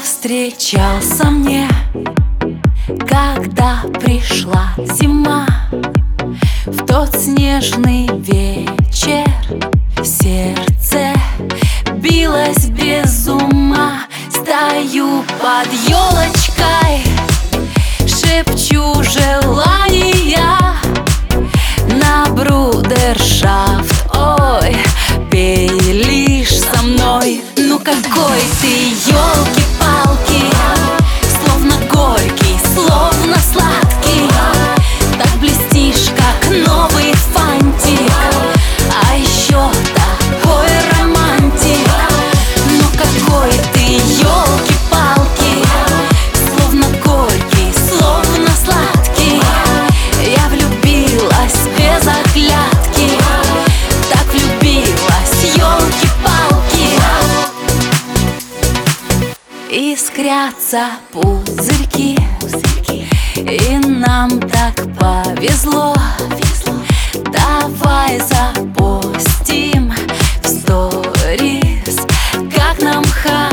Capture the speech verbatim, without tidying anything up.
повстречался мне, когда пришла зима. В тот снежный вечер сердце билось без ума. Стою под елочкой, шепчу желания на брудершафт. Ой, пей лишь со мной. Ну какой ты, елки-палки, словно горький, словно сладкий. Так блестишь, как новый фантик, а еще такой романтик. Ну какой ты, елки-палки, словно горький, словно сладкий. Я влюбилась без оглядки, так влюбилась, елки-палки. Искрятся пузырьки, и нам так повезло. Давай запостим в сторис, как нам хорошо.